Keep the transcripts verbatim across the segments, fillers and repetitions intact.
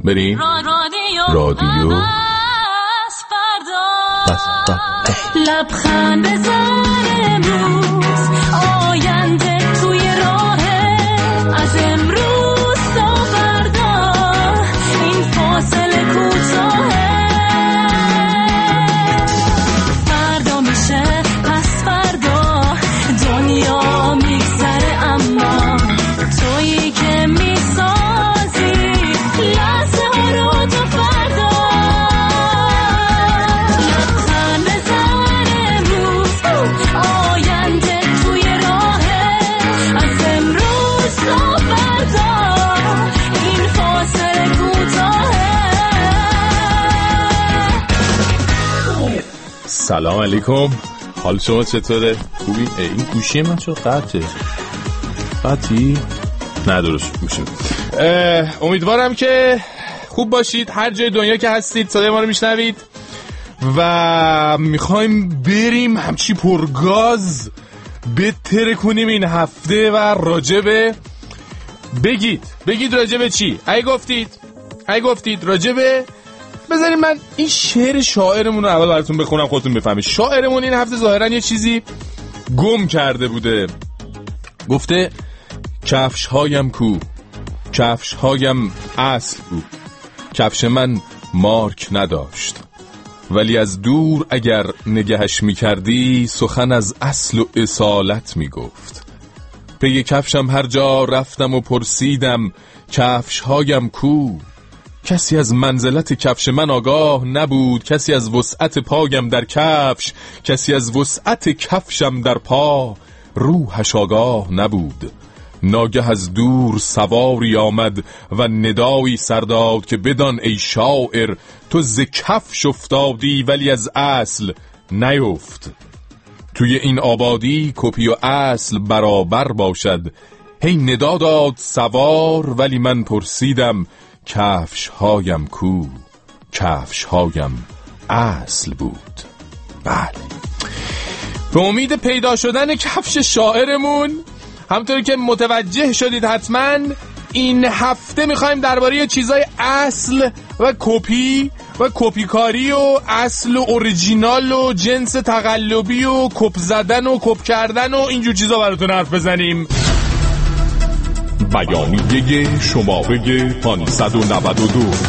بریم رادیو لبخند بزن امروز آینده توی راهه از امروز تا فردا این فاصله کوتاهه فردا میشه پس فردا دنیا میگذره اما تویی که میسازی لحظه ها رو تا فردا لبخند بزن امروز آینده توی راهه از امروز تا فردا این فاصله کوتاهه. سلام علیکم، حال شما چطوره؟ خوبی؟ این گوشی من چرا قطعه؟ قطعی؟ نه درست گوشی. امیدوارم که خوب باشید هر جای دنیا که هستید صدای ما رو میشنوید و میخوایم بریم همچی پرگاز بتره کنیم این هفته و راجبه بگید بگید راجبه چی؟ ای گفتید ای گفتید راجبه بذاریم من این شعر شاعرمون رو اول براتون بخونم خودتون بفهمید. شاعرمون این هفته ظاهرا یه چیزی گم کرده بوده. گفته کفش هایم کو، کفش هایم اصل بود، کفش من مارک نداشت، ولی از دور اگر نگهش می کردی سخن از اصل و اصالت می گفت. پی کفشم هر جا رفتم و پرسیدم کفش هایم کو، کسی از منزلت کفش من آگاه نبود، کسی از وسعت پایم در کفش، کسی از وسعت کفشم در پا روحش آگاه نبود. ناگه از دور سواری آمد و ندایی سرداد که بدان ای شاعر تو ز کفش افتادی ولی از اصل نیفت. توی این آبادی کپی و اصل برابر باشد. هی ندا داد سوار ولی من پرسیدم کفش هایم کو، کفش هایم اصل بود. بله، به امید پیدا شدن کفش شاعرمون همونطوری که متوجه شدید حتما این هفته میخوایم درباره چیزای اصل و کپی و کپی کاری و اصل و اوریجینال و جنس تقلبی و کپ زدن و کپ کردن و اینجور چیزا براتون حرف بزنیم. بیانیه شماره پانصد و نود و دو.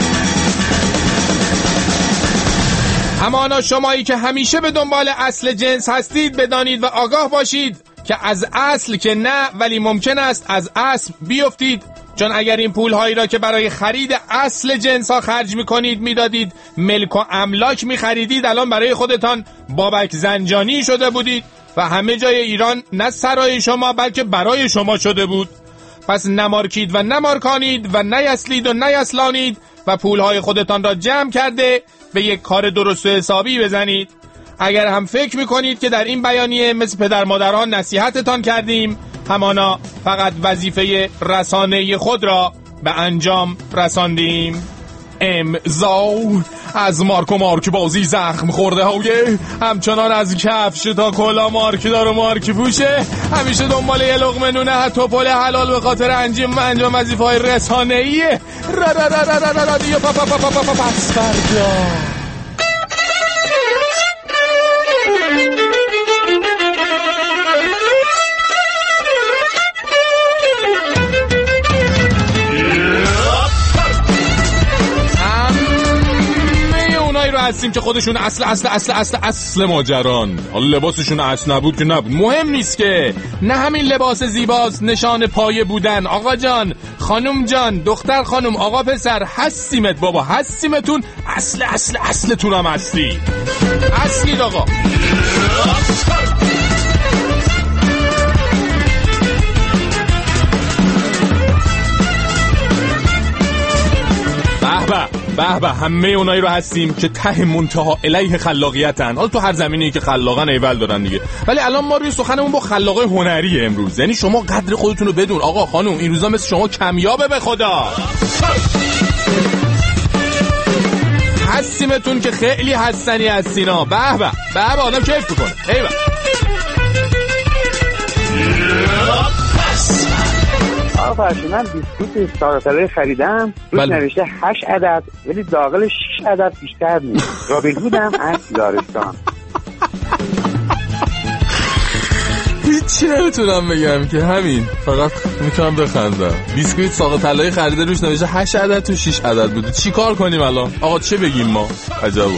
همانا شمایی که همیشه به دنبال اصل جنس هستید بدانید و آگاه باشید که از اصل که نه ولی ممکن است از اصل بیفتید، چون اگر این پول هایی را که برای خرید اصل جنس ها خرج می کنید می دادید ملک و املاک می خریدید، الان برای خودتان بابک زنجانی شده بودید و همه جای ایران نه سرای شما بلکه برای شما شده بود. پس نمارکید و نمارکانید و نیسلید و نیسلانید و پولهای خودتان را جمع کرده به یک کار درست و حسابی بزنید. اگر هم فکر میکنید که در این بیانیه مثل پدر مادران نصیحتتان کردیم، همانا فقط وظیفه رسانه خود را به انجام رساندیم. امضا از مارک و مارک بازی زخم خورده های همچنان از کفش تا کلا مارک دار و مارک پوشه، همیشه دنبال یه لقمه نونه حتی پل حلال به خاطر انجام و انجام وظیفه های رسانه‌ایه. را را را را را را رادیو پا پا پا پا پا پا پس فردا. هستیم که خودشون اصل اصل اصل اصل اصل ماجران. حالا لباسشون اصل نبود که نبود، مهم نیست که. نه همین لباس زیباست نشان پایه بودن. آقا جان، خانم جان، دختر خانم، آقا پسر، هستیمت بابا، هستیمتون. اصل اصل اصلتون هم اصلی اصلید آقا. به به به همه اونایی رو هستیم که ته منتها الیه خلاقیتن. حالا تو هر زمینه‌ای که خلاقن ایول دارن دیگه، ولی الان ما روی سخنمون با خلاقای هنری امروز. یعنی شما قدر خودتون رو بدون آقا خانم، این روزا مثل شما کمیابه به خدا. هستیمتون که خیلی هستنی هستینا. به به به به آدم کیف میکنه. ایول آقا فرشون بیسکوت ساقطلای خریدم روش بله. نوشته هشت عدد ولی داخل شش عدد بیشتر نیست. رابین بودم از زارستان. هیچی نمیتونم بگم که همین، فقط میتونم بخندم. بیسکویت ساق طلایی خریده روش نوشته هشت عدد تو شش عدد بوده. چی کار کنیم الان؟ آقا چه بگیم ما؟ عجبو.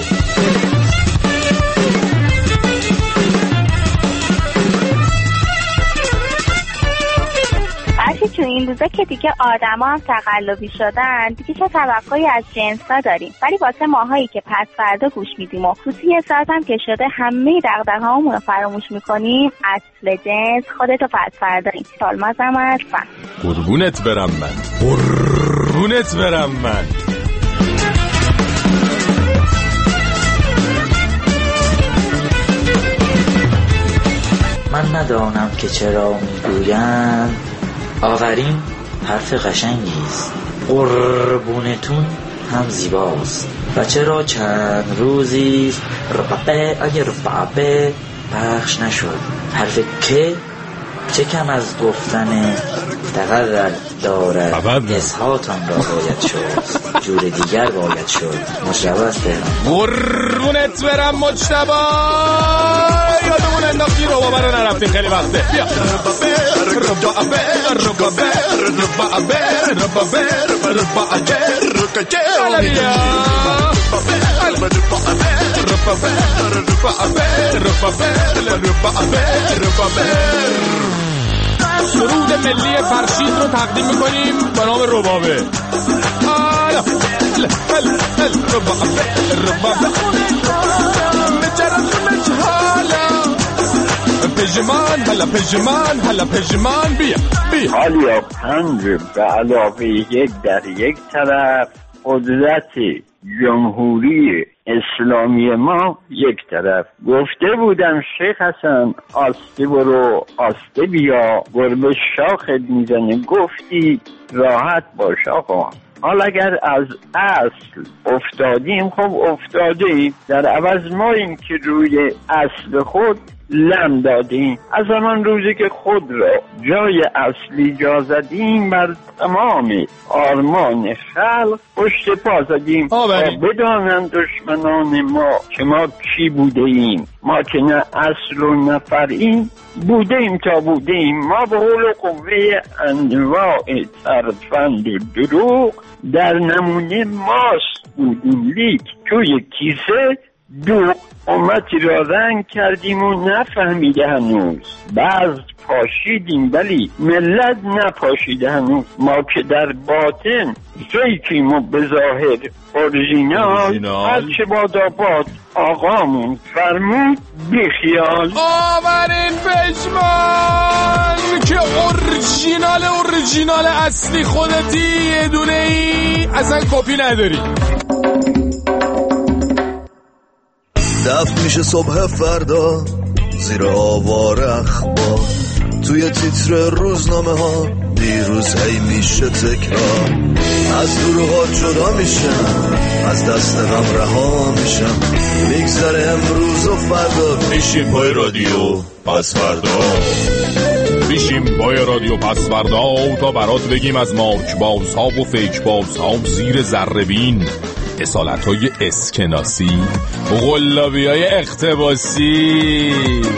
عرشی تو این روزا که دیگه آدما هم تقلبی شدن دیگه چه توقعی از جنسا داریم، ولی واسه ماهایی که پس فردا گوش میدیم و تو یه ساعت هم که شده همه دغدغه‌هامون رو فراموش میکنیم، اصل جنس خودتو پس فردا این سالمازم هستم. قربونت برم من، قربونت برم من. من ندانم که چرا میگویند آورین حرف قشنگیست، قربونتون هم زیباست و چرا چند روزیست ربابه اگر ربابه پخش نشد. حرف که چه کم از گفتن دقدر دارد، اسهاتان را باید شد، جور دیگر باید شد. مجتبی است تهران. قربونت برم مجتبی، یادمون انداختی رو بابا رو نرفتیم خیلی وقته. بیا ربابه ربابه ربابه ربابه ربابه ربابه. سرود ملی فرشید رو تقدیم میکنیم به نام ربابه. حالا هل هل ربابه ربابه بچرخونش حالا پژمان حالا پژمان حالا پژمان بیا بیا. حالا پنج به علاوه یک در یک طرف، قدرت جمهوری اسلامی ما یک طرف. گفته بودم شیخ حسن آسته برو آسته بیا، گربه شاخت میزنه گفتی راحت باش آقا. حالا اگر از اصل افتادیم خب افتادیم، در عوض ما این که روی اصل خود لم دادیم. از همان روزی که خود را جای اصلی جا زدیم بر تمام آرمان خلق پشت پا زدیم تا بدانند دشمنان ما که ما کی بوده ایم. ما که نه اصل و نه فرعیم بوده ایم تا بوده ایم. ما به حول و قوه انواع ترفند و دروغ در نمونه ماست بودیم، لیک توی کیسه دو امتی را رنگ کردیم و نفهمیده هنوز. بعض پاشیدیم ولی ملت نپاشیده هنوز. ما که در باطن فیکیم و به ظاهر اورژینال، هرچه باداباد آقامون فرمود بیخیال. آورین پشمان که اورژینال اورژینال اصلی خودتی یه دونه ای اصلا کپی نداری. دفت میشه صبح فردا زیر آوار اخبار، توی تیتر روزنامه ها دیروز هی میشه تکرار. از دروغات جدا میشم، از دست غم رها میشم، میگذره امروز و فردا. میشیم پای رادیو پس فردا، میشیم پای رادیو پس فردا تا برات بگیم از مارک باز ها و فیک باز ها زیر ذره بین، اصالت های اسکناسی و غلابی های اقتباسی.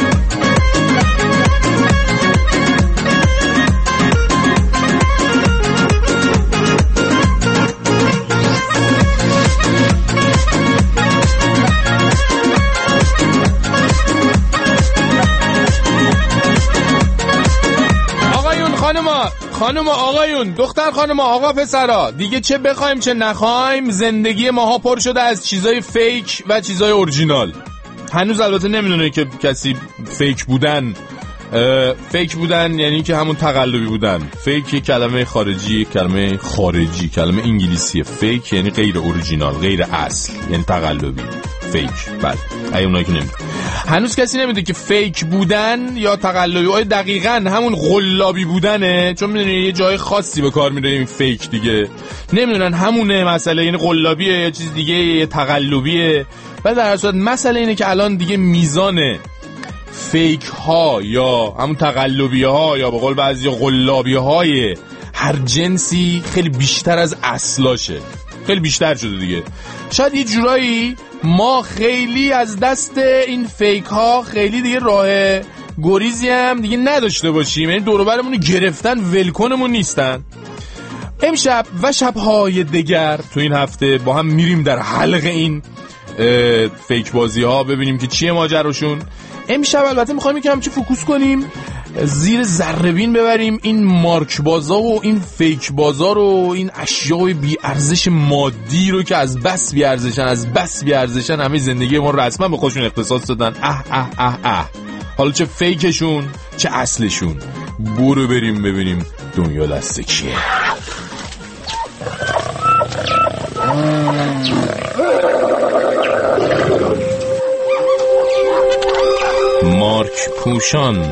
خانم آقایون، دختر خانم آقا پسرا، دیگه چه بخوایم چه نخوایم زندگی ماها پر شده از چیزای فیک و چیزای اورجینال. هنوز البته نمیدونه که کسی فیک بودن فیک بودن یعنی که همون تقلبی بودن. فیک یه کلمه خارجی، کلمه خارجی، کلمه انگلیسیه. فیک یعنی غیر اورجینال، غیر اصل، یعنی تقلبی. فیک بله، اگه اونایی که نمیدونه، هنوز کسی نمیدونه که فیک بودن یا تقلبی آیا دقیقاً همون غلابی بودنه، چون میدونی یه جای خاصی به کار میره این فیک دیگه. نمیدونن همونه مسئله، یعنی غلابیه یا چیز دیگه، یه تقلبیه. و در اصل مسئله اینه که الان دیگه میزان فیک ها یا همون تقلبی ها یا به قول بعضی غلابی های هر جنسی خیلی بیشتر از اصلاشه، خیلی بیشتر شده دیگه. شاید یه جورایی ما خیلی از دست این فیک ها خیلی دیگه راه گریزی هم دیگه نداشته باشیم، یعنی دور و برمون گرفتن ولکنمون نیستن. امشب و شب‌های دیگر تو این هفته با هم میریم در حلقه این فیک بازی ها ببینیم که چیه ماجراشون. امشب البته میخوایم یکم چی فوکوس کنیم، زیر ذره‌بین ببریم این مارک بازا و این فیک بازا رو، این اشیاء بی ارزش مادی رو که از بس بی ارزشن از بس بی ارزشن همه زندگی ما رو رسما به خودشون اختصاص دادن. اه اه اه اه حالا چه فیکشون چه اصلشون، برو بریم ببینیم دنیا دست کیه. مارک پوشان.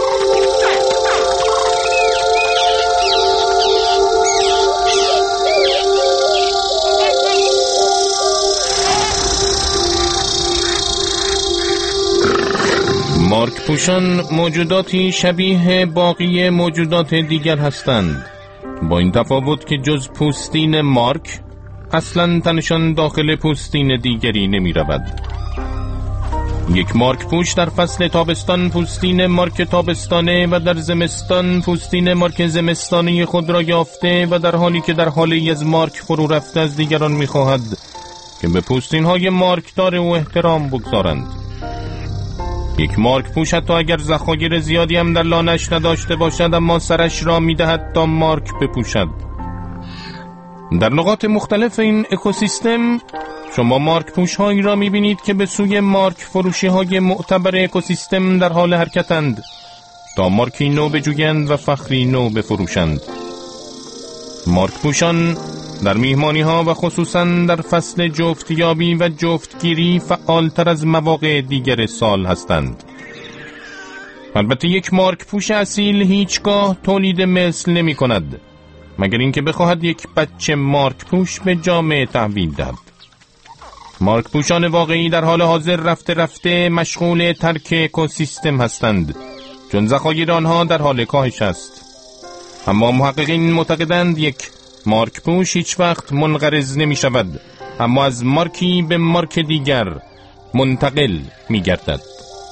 مارک پوشان موجوداتی شبیه باقی موجودات دیگر هستند، با این تفاوت که جز پوستین مارک اصلاً تنشان داخل پوستین دیگری نمی رود. یک مارک پوش در فصل تابستان پوستین مارک تابستانه و در زمستان پوستین مارک زمستانی خود را یافته و در حالی که در حالی از مارک فرو رفته از دیگران می خواهد که به پوستین های مارک داره و احترام بگذارند. یک مارک پوش حتی اگر ذخایر زیادی هم در لانش نداشته باشد اما سرش را می دهد تا مارک بپوشد. در نقاط مختلف این اکوسیستم شما مارک پوش هایی را می بینید که به سوی مارک فروشی های معتبر اکوسیستم در حال حرکتند تا مارکی نو بجویند و فخری نو بفروشند. مارک پوشان در میهمانی ها و خصوصا در فصل جفتیابی و جفتگیری فعالتر از مواقع دیگر سال هستند. البته یک مارک پوش اصیل هیچگاه تولید مثل نمی کند مگر اینکه بخواهد یک بچه مارک پوش به جامعه تحویل دهد. مارک پوشان واقعی در حال حاضر رفته رفته مشغول ترک اکوسیستم هستند چون ذخایر آنها در حال کاهش است. اما محققین معتقدند یک مارک پوش هیچ وقت منقرض نمی شود اما از مارکی به مارک دیگر منتقل می گردد.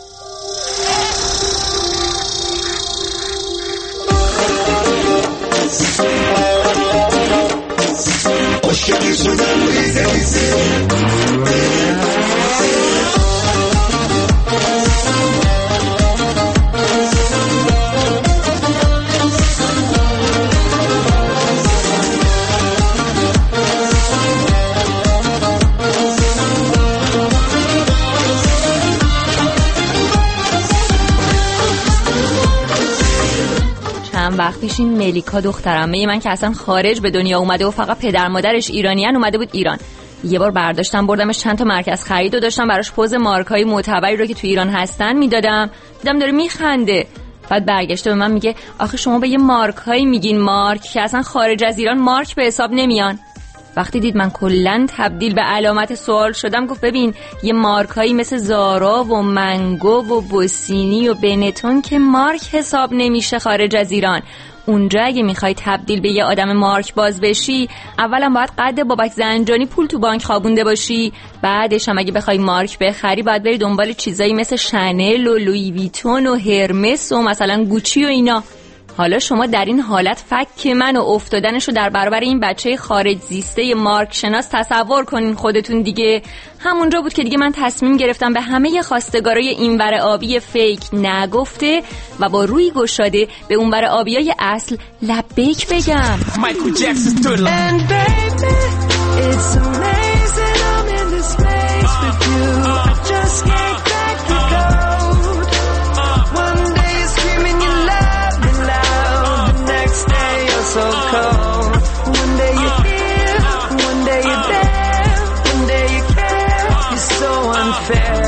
وقت پیش این ملیکا دخترمه من که اصلا خارج به دنیا اومده و فقط پدر مادرش ایرانیان اومده بود ایران، یه بار برداشتم بردمش چند تا مرکز خرید و داشتم براش پوز مارکای معتبری رو که تو ایران هستن میدادم، دیدم داره میخنده. بعد برگشته به من میگه آخه شما به یه مارکایی میگین مارک که اصلا خارج از ایران مارک به حساب نمیان. وقتی دید من کلاً تبدیل به علامت سوال شدم گفت ببین یه مارکایی مثل زارا و منگو و بوسینی و بنتون که مارک حساب نمیشه خارج از ایران. اونجا اگه میخوای تبدیل به یه آدم مارک باز بشی اولا باید قد بابک زنجانی پول تو بانک خوابونده باشی، بعدش هم اگه بخوای مارک بخری باید بری دنبال چیزایی مثل شنل و لویی ویتون و هرمس و مثلا گوچی و اینا. حالا شما در این حالت فک من و افتادنشو در برابر این بچه خارج زیسته مارک شناس تصور کنین خودتون دیگه. همونجا بود که دیگه من تصمیم گرفتم به همه خواستگارای اینور آبی فیک نگفته و با روی گشاده به اونور آبیای اصل لبیک بگم. Michael Jackson's Thriller. And baby, it's amazing I'm in this place with you. I just can't crack the code. One day you're screaming you love me loud, the next day you're so cold. One day you're here, one day you're there, one day you care, you're so unfair.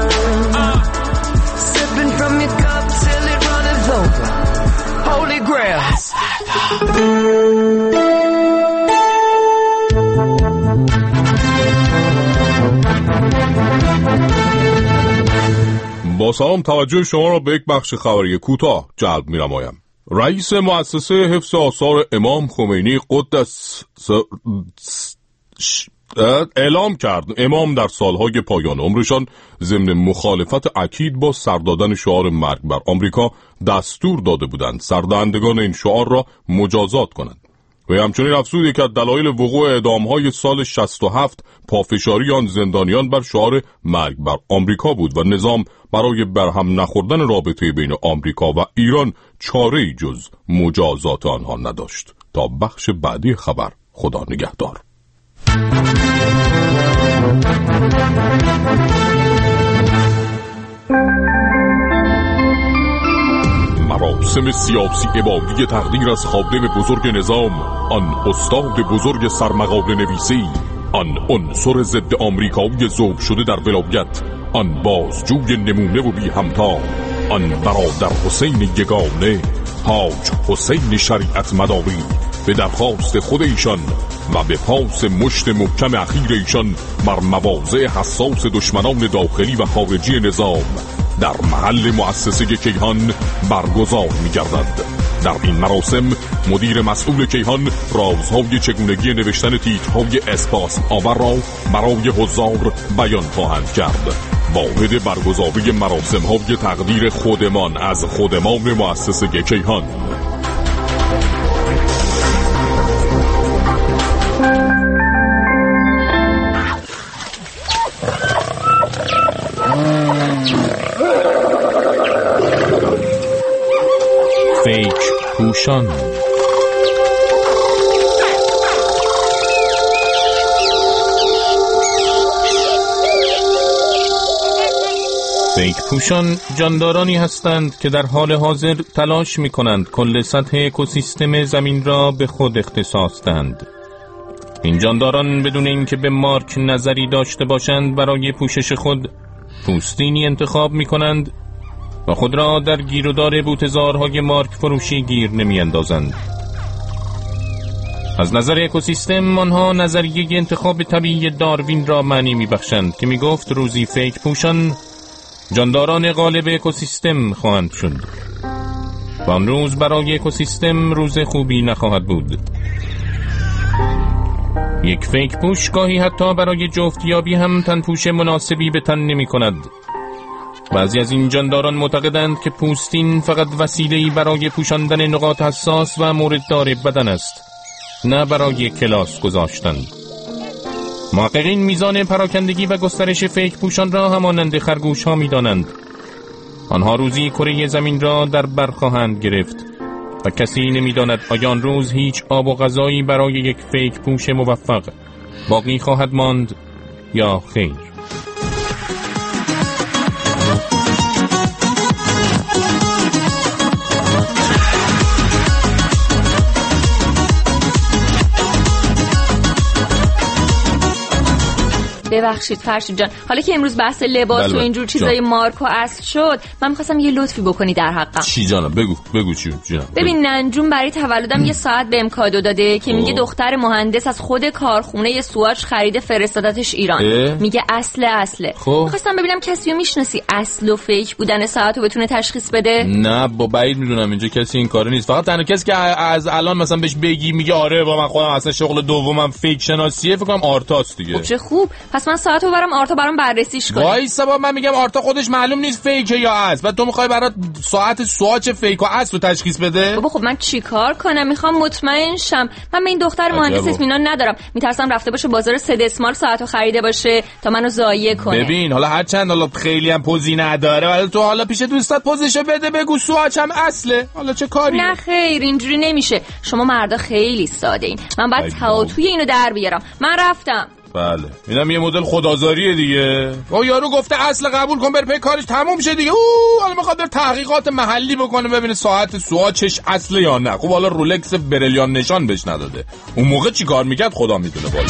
Sipping from your cup till it runneth over. Holy grail. با سلام توجه شما را به یک بخش خبری کوتاه جلب می‌نمایم. رئیس مؤسسه حفظ آثار امام خمینی قدس اعلام کرد امام در سالهای پایان عمرشان ضمن مخالفت اکید با سر دادن شعار مرگ بر آمریکا دستور داده بودند سردهندگان این شعار را مجازات کنند. و همچنین افزود که دلایل وقوع اعدام‌های سال شصت و هفت پافشاری آن زندانیان بر شعار مرگ بر آمریکا بود و نظام برای برهم نخوردن رابطه بین آمریکا و ایران چاره‌ای جز مجازات آنها نداشت. تا بخش بعدی خبر، خدا نگهدار. مراسم سیاسی عبادی تقدیر از خادم بزرگ نظام، آن استاد بزرگ سرمقاله نویسی، آن عنصر ضد آمریکایی ذوب شده در ولایت، آن بازجوی نمونه و بی همتا، آن برادر حسین یگانه، حاج حسین شریعت مداری، به درخواست خود ایشان و به پاس مشت محکم اخیر ایشان بر مواضع حساس دشمنان داخلی و خارجی نظام در محل مؤسسه کیهان برگزار می‌گردد. در این مراسم مدیر مسئول کیهان رازهای چگونگی نوشتن تیترهای اسپاس آور را برای حضار بیان خواهند کرد. واحد برگزاری مراسم‌های تقدیر خودمان از خودمان مؤسسه کیهان. فیک پوشان. فیک پوشان جاندارانی هستند که در حال حاضر تلاش می کنند کل سطح اکوسیستم زمین را به خود اختصاص دهند. این جانداران بدون اینکه به مارک نظری داشته باشند برای پوشش خود پوستینی انتخاب می کنند و خود را در گیرودار بوتزارهای مارک فروشی گیر نمی اندازند. از نظر اکوسیستم آنها نظریه انتخاب طبیعی داروین را معنی می بخشند که می گفت روزی فیک پوشان جانداران غالب اکوسیستم خواهند شد و آن روز برای اکوسیستم روز خوبی نخواهد بود. یک فیک پوش گاهی حتی برای جفتیابی هم تن پوش مناسبی به تن نمی کند. بعضی از این جانداران معتقدند که پوستین فقط وسیله‌ای برای پوشاندن نقاط حساس و مورددار بدن است، نه برای کلاس گذاشتن. محققین میزان پراکندگی و گسترش فیک پوشان را همانند خرگوش ها می دانند. آنها روزی کره زمین را در بر خواهند گرفت و کسی نمی داند آیا آن روز هیچ آب و غذایی برای یک فیک پوش موفق باقی خواهد ماند یا خیر. ببخشید فرشید جان، حالا که امروز بحث لباس و اینجور چیزای مارک و اصل شد، من می‌خواستم یه لطفی بکنی در حقم. چی جانم؟ بگو بگو چی جانم. ببین ننجون برای تولدم یه ساعت بهم کادو داده که میگه دختر مهندس از خود کارخونه سواچ خریده فرستادتش ایران. اه؟ میگه اصل اصله. می‌خواستم ببینم کسی رو میشناسی اصل و فیک بودن ساعتو بتونه تشخیص بده؟ نه با بعید میدونم اینجا کسی این کارو نیست. فقط تنها کسی که از الان مثلا بهش بگی میگه آره با من خودم اصلا شغل دومم فیک شناسیه فکر کنم آرتاست دیگه. خب چه خوب. پس من ساعتو برام آرتا برام بررسیش کنه. وایسا با من میگم آرتا خودش معلوم نیست فیکه یا اصل. بعد تو میخوای برات ساعت سواچ فیک و اصل رو تشخیص بده؟ بابا خب من چیکار کنم؟ میخوام مطمئن شم. من به این دختر مهندس اطمینان ندارم. میترسم رفته باشه بازار سد اسمال ساعتو خریده باشه تا منو ضایع کنه. ببین حالا هر چند حالا خیلی هم پوزی نداره ولی تو حالا پیش دوستات پوزشو بده بگو سواچم اصله. حالا چه کاری؟ نه خیر اینجوری نمیشه. شما مردا خیلی ساده این. من بعد تعاطوی اینو در بیارم. من رفتم. بله اینم یه مدل خدازاریه دیگه. او یارو گفته اصل قبول کن بر پی کارش تموم شه دیگه. او حالا میخواد در تحقیقات محلی بکنه ببینه ساعت سواچش اصله یا نه. خب حالا رولکس بریلیان نشان بهش نداده. اون موقع چی کار میکرد خدا میدونه بالا.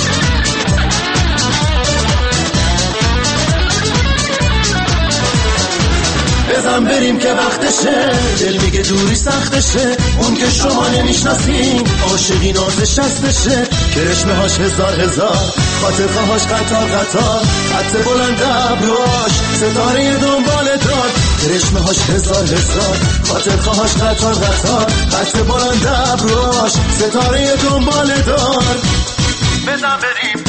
بزن بریم که وقتشه. دل میگه دوری سختشه، اون که شما نمیشناسین عاشقی نازش هستشه. کرشمه هاش هزار هزار، خاطر هاش قطار قطار، خط بلند ابروش ستاره دنبال دار. کرشمه هاش هزار هزار، خاطر هاش قطار قطار، خط بلند ابروش ستاره دنبال دار. بزن بریم